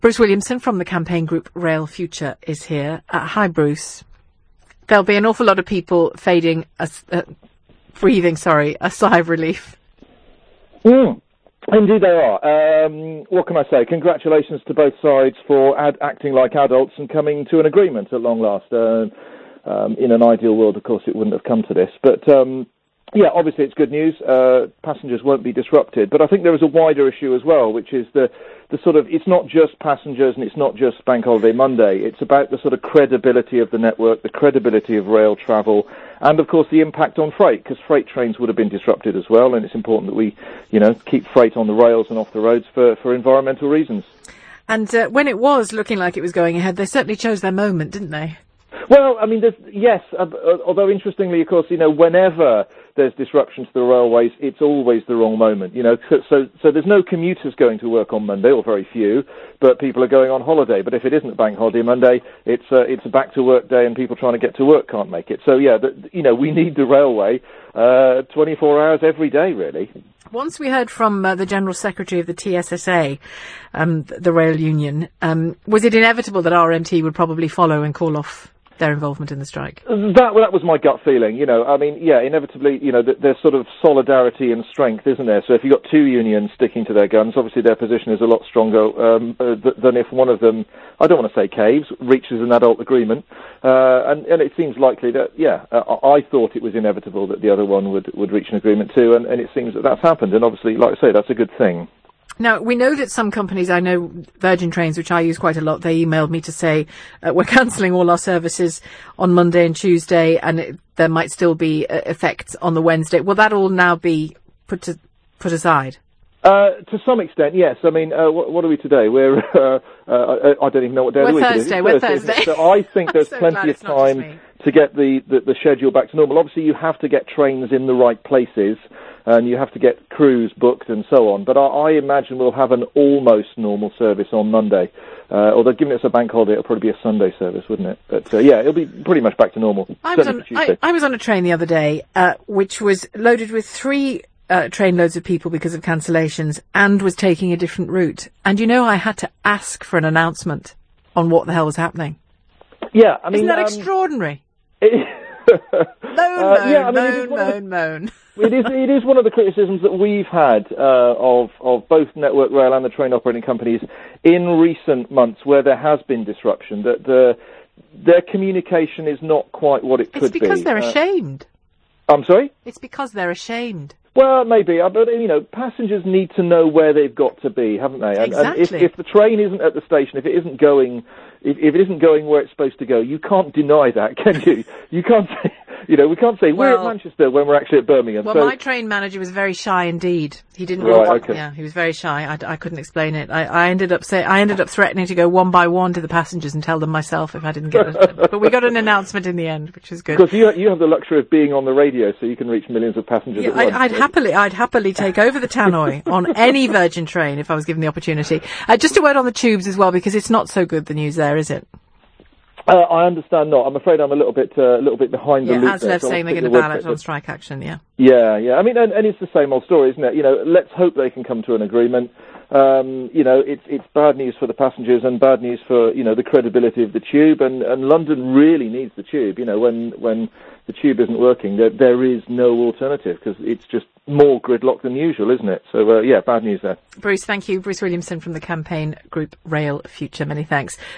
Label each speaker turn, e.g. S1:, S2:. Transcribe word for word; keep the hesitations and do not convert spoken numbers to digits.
S1: Bruce Williamson from the campaign group Rail Future is here. Uh, hi, Bruce. There'll be an awful lot of people fading, a, uh, breathing, sorry, a sigh of relief.
S2: Mm, indeed they are. Um, what can I say? Congratulations to both sides for ad- acting like adults and coming to an agreement at long last. Uh, um, in an ideal world, of course, it wouldn't have come to this. But, um, yeah, obviously it's good news. Uh, passengers won't be disrupted. But I think there is a wider issue as well, which is the, the sort of, it's not just passengers and it's not just Bank Holiday Monday. It's about the sort of credibility of the network, the credibility of rail travel, and, of course, the impact on freight, because freight trains would have been disrupted as well, and it's important that we, you know, keep freight on the rails and off the roads for, for environmental reasons.
S1: And uh, when it was looking like it was going ahead, they certainly chose their moment, didn't they?
S2: Well, I mean, there's, yes, uh, although interestingly, of course, you know, whenever there's disruption to the railways, it's always the wrong moment, you know. So, so there's no commuters going to work on Monday, or very few, but people are going on holiday. But if it isn't Bank Holiday Monday, it's uh, it's a back to work day, and people trying to get to work can't make it. So yeah, the, you know, we need the railway uh, twenty-four hours every day, really.
S1: Once we heard from uh, the General Secretary of the T S S A, um, the rail union, um, was it inevitable that R M T would probably follow and call off their involvement in the strike?
S2: That that was my gut feeling. You know, I mean, yeah, inevitably, you know, th- there's sort of solidarity and strength, isn't there? So if you've got two unions sticking to their guns, obviously their position is a lot stronger um, uh, th- than if one of them, I don't want to say caves, reaches an adult agreement. Uh, and, and it seems likely that, yeah, uh, I thought it was inevitable that the other one would, would reach an agreement too, and, and it seems that that's happened. And obviously, like I say, that's a good thing.
S1: Now, we know that some companies, I know Virgin Trains, which I use quite a lot, they emailed me to say, uh, we're cancelling all our services on Monday and Tuesday, and it, there might still be uh, effects on the Wednesday. Will that all now be put to, put aside?
S2: Uh, to some extent, yes. I mean, uh, what, what are we today? We're, uh, uh, I don't even know what day
S1: we're
S2: of the week
S1: Thursday,
S2: it is.
S1: We're
S2: Thursday.
S1: Thursday.
S2: So I think there's
S1: so
S2: plenty of time to get the, the, the schedule back to normal. Obviously, you have to get trains in the right places, and you have to get crews booked and so on. But I, I imagine we'll have an almost normal service on Monday. Uh, although given it's a bank holiday, it'll probably be a Sunday service, wouldn't it? But uh, yeah, it'll be pretty much back to normal.
S1: I was, on, I, I was on a train the other day, uh, which was loaded with three uh, trainloads of people because of cancellations, and was taking a different route. And you know, I had to ask for an announcement on what the hell was happening.
S2: Yeah, I mean,
S1: isn't that
S2: um,
S1: extraordinary?
S2: It,
S1: moan, moan,
S2: uh, yeah, I mean,
S1: moan, moan,
S2: the,
S1: moan.
S2: it is it is one of the criticisms that we've had uh, of of both Network Rail and the train operating companies in recent months, where there has been disruption, that the, their communication is not quite what it could be.
S1: It's because
S2: be.
S1: they're
S2: uh,
S1: ashamed.
S2: I'm sorry?
S1: It's because they're ashamed.
S2: Well, maybe, uh, but, you know, passengers need to know where they've got to be, haven't they? And,
S1: Exactly.
S2: and if, if the train isn't at the station, if it isn't going, if, if it isn't going where it's supposed to go, you can't deny that, can you? You can't say, you know, we can't say
S1: well,
S2: we're at Manchester when we're actually at Birmingham.
S1: Well,
S2: so,
S1: my train manager was very shy indeed. He didn't
S2: right,
S1: really want,
S2: okay.
S1: yeah, he was very shy. I, I couldn't explain it. I, I ended up say, I ended up threatening to go one by one to the passengers and tell them myself if I didn't get it. But we got an announcement in the end, which was good.
S2: Because you, you have the luxury of being on the radio, so you can reach millions of passengers
S1: Yeah,
S2: at once.
S1: I'd, I'd happily, I'd happily take over the tannoy on any Virgin train if I was given the opportunity. Uh, just a word on the tubes as well, because it's not so good, the news there, is it?
S2: Uh, I understand not. I'm afraid I'm a little bit, uh, a little bit behind
S1: yeah,
S2: the loop.
S1: Aslev's
S2: so
S1: saying they're going to ballot on strike action. Yeah.
S2: Yeah, yeah. I mean, and, and it's the same old story, isn't it? You know, let's hope they can come to an agreement. Um, you know, it's it's bad news for the passengers and bad news for, you know, the credibility of the tube. And, and London really needs the tube. You know, when when the tube isn't working, there there is no alternative, because it's just more gridlock than usual, isn't it? So uh, yeah, bad news there.
S1: Bruce, thank you. Bruce Williamson from the campaign group Rail Future. Many thanks.